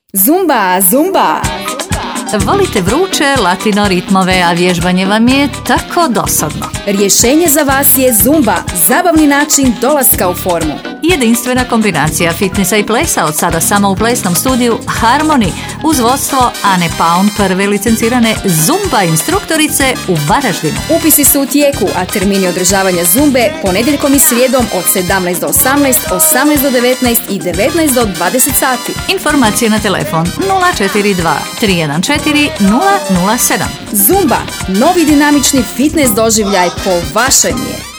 Zumba, zumba! Volite vruće latino ritmove, a vježbanje vam je tako dosadno. Rješenje za vas je Zumba, zabavni način dolaska u formu. Jedinstvena kombinacija fitnessa i plesa od sada samo u plesnom studiju Harmony uz vodstvo Ane Paun, prve licencirane Zumba instruktorice u Varaždinu. Upisi su u tijeku, a termini održavanja Zumbe ponedjeljkom i srijedom od 17 do 18, 18 do 19 i 19 do 20 sati. Informacije na telefon 042 314 007. Zumba, novi dinamični fitness doživljaj po vašoj mjeri.